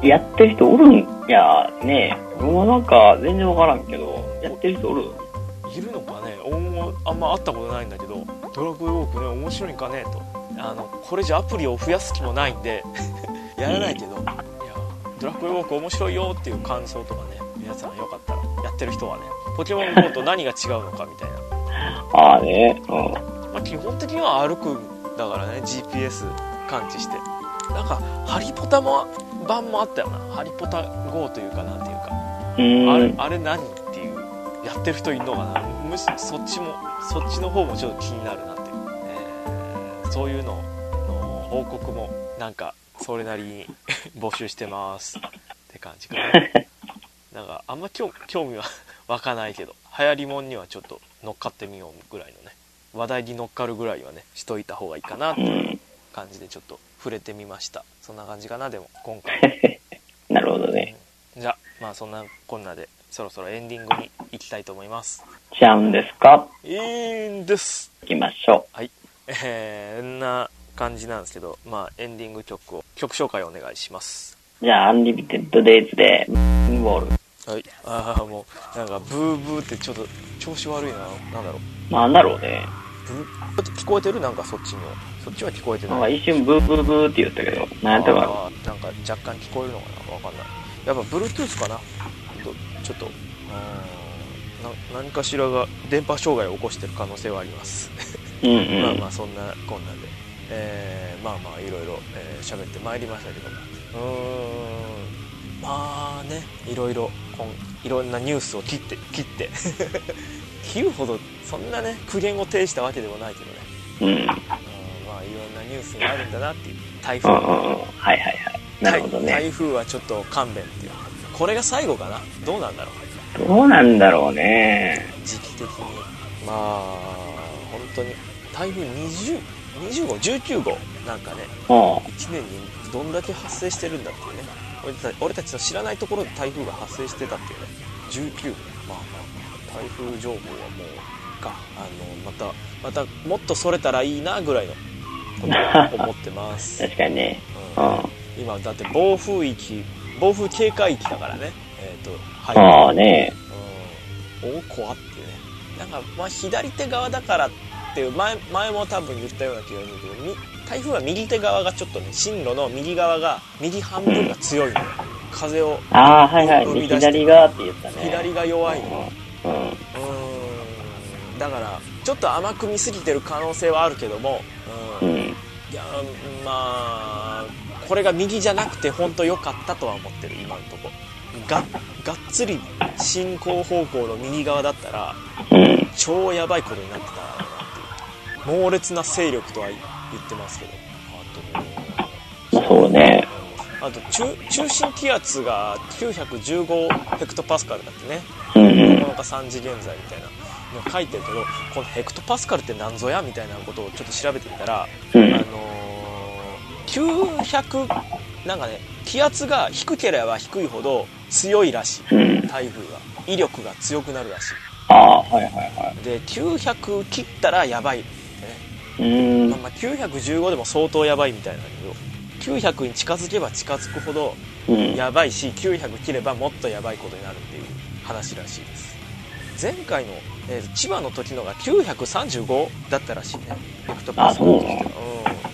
Speaker 2: やってる人おるんやね。もうなんか全然わからんけど、やってる人おる？
Speaker 1: いるのかね。俺もあんま会ったことないんだけど、ドラクエウォークね面白いんかねと、あのこれじゃアプリを増やす気もないんでやらないけど、うん、いやドラクエウォーク面白いよっていう感想とかね、皆さんよかったらやってる人はね、ポケモン ゴー と何が違うのかみたいな
Speaker 2: ああね、うん、
Speaker 1: まあ、基本的には歩くんだからね、 ジーピーエス 感知して。なんかハリポタも版もあったよな、ハリポタ ゴー というかなんていうか、うんあれあれ何っていう、やってる人いるのかな。むしそっちもそっちの方もちょっと気になるなっていう、えー、そういうのの報告もなんかそれなりに募集してますって感じかな。なんかあんま興味は湧かないけど、流行りもんにはちょっと乗っかってみようぐらいのね、話題に乗っかるぐらいはねしといた方がいいかなっていう感じでちょっと触れてみました。そんな感じかな。でも今回
Speaker 2: なるほどね、
Speaker 1: うん、じゃあまあそんなこんなでそろそろエンディングに行きたいと思います。
Speaker 2: ちゃうんですか？
Speaker 1: いいんです。
Speaker 2: 行きましょ
Speaker 1: う。はい、えー、こんな感じなんですけど、まあエンディング曲を曲紹介をお願いします。
Speaker 2: じゃあアンリミテッドデイズでムーンウォール。
Speaker 1: はい、ああもうなんかブーブーってちょっと調子悪いな。なんだろう
Speaker 2: なんだろうね。
Speaker 1: ブー聞こえてる？なんかそっちにはそっちは聞こえてない。
Speaker 2: なんか一瞬ブーブーブーって言ったけど、なんやったか
Speaker 1: な。なんか若干聞こえるのかな、わかんない。やっぱ Bluetooth かな。ちょっとな何かしらが電波障害を起こしてる可能性はありますうん、うん、まあまあそんなこんなで、えー、まあまあいろいろ喋ってまいりましたけども、うーん、まあね、いろいろこんいろんなニュースを切って切って切るほどそんなね苦言を呈したわけでもないけどね、うん、うん、まあいろんなニュースがあるんだなっていう。台風、
Speaker 2: はいはいはい、なるほどね。
Speaker 1: 台風はちょっと勘弁っていう、これが最後かな。どうなんだろ
Speaker 2: う。どうなんだろうね。
Speaker 1: 時期的にまあ本当に台風にじゅう、にじゅうご、じゅうきゅうごなんかね、いちねんにどんだけ発生してるんだっていうね。俺たち、俺たちの知らないところで台風が発生してたっていうね。じゅうきゅうご、まあまあ台風情報はもうか、あのまたまたもっとそれたらいいなぐらいのことは思ってます
Speaker 2: 確かにね、
Speaker 1: うん、今だって暴風域暴風警戒域だからね。えっ、ー、とはい、
Speaker 2: ああね、
Speaker 1: うん、お怖ってね。なんかまあ左手側だからっていう前前も多分言ったような気がするけど、台風は右手側がちょっとね、進路の右側が右半分が強いの、うん、風を
Speaker 2: ああはいはい生み出して左側って言ったね。
Speaker 1: 左が弱いの、
Speaker 2: うん、うん、
Speaker 1: うんだからちょっと甘く見すぎてる可能性はあるけども、うん、うん、いやまあこれが右じゃなくて本当良かったとは思ってる今のとこ。が, がっつり進行方向の右側だったら、うん、超やばいことになってたなっていう。猛烈な勢力とは言ってますけど、
Speaker 2: あとそうね、
Speaker 1: あと 中, 中心気圧がきゅうひゃくじゅうごヘクトパスカルだってね、
Speaker 2: うん、
Speaker 1: このかさんじ現在みたいなの書いてるけど、このヘクトパスカルって何ぞやみたいなことをちょっと調べてみたら、うん、あのー、きゅうひゃくなんかね、気圧が低ければ低いほど強いらしい、うん、台風が威力が強くなるらしい。
Speaker 2: ああはいはいはい。
Speaker 1: できゅうひゃく切ったらやばいってね。
Speaker 2: うーん、
Speaker 1: まあ、まあきゅうひゃくじゅうごでも相当やばいみたいなんだけど、きゅうひゃくに近づけば近づくほどやばいし、うん、きゅうひゃく切ればもっとやばいことになるっていう話らしいです。前回の、えー、千葉の時のがきゅうひゃくさんじゅうごだったらしいね、ヘクトパスカルとしては。うん、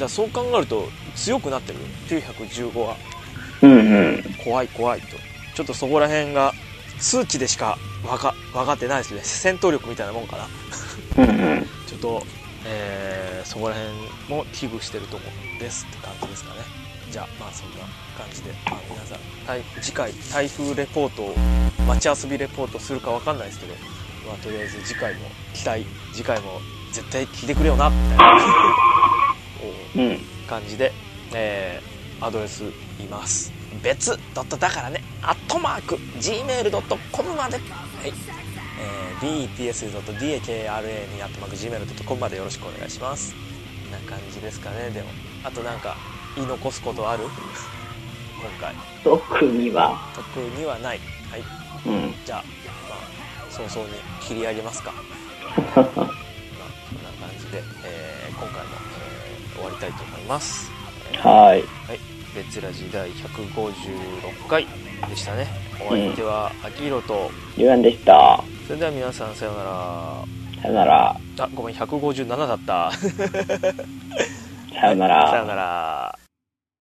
Speaker 1: だそう考えると強くなってるきゅうひゃくじゅうごは、
Speaker 2: うんうん、
Speaker 1: 怖い怖いと。ちょっとそこら辺が数値でしか分か、分かってないですね。戦闘力みたいなもんかな。
Speaker 2: うんうん、
Speaker 1: ちょっと、えー、そこら辺も危惧してるところですって感じですかね。じゃあまあそんな感じで、まあ、皆さん次回台風レポートを街遊びレポートするか分かんないですけど、まあ、とりあえず次回も期待、次回も絶対聞いてくれよなみたいな感じで、えー、アドレス言います。別ドットだからねアットマーク ジーメールドットコム まで、はい、えー、ビーティーエスドットディーエーケーアールエー にアットマーク ジーメールドットコム までよろしくお願いします。こんな感じですかね。でもあとなんか言い残すことある？今回
Speaker 2: 特には
Speaker 1: 特にはない。はい、うん、じゃあ、まあ、早々に切り上げますか。まあ、こんな感じで、えー、今回も、えー、終わりたいと思います。えー、はい、はい、別ラジ第ひゃくごじゅうろっかいでしたね。お相手はあきひろと
Speaker 2: ゆうあんでした。
Speaker 1: それでは皆さんさようなら。
Speaker 2: さようなら。
Speaker 1: あ、ごめんひゃくごじゅうななだった。
Speaker 2: さようなら。
Speaker 1: さようなら。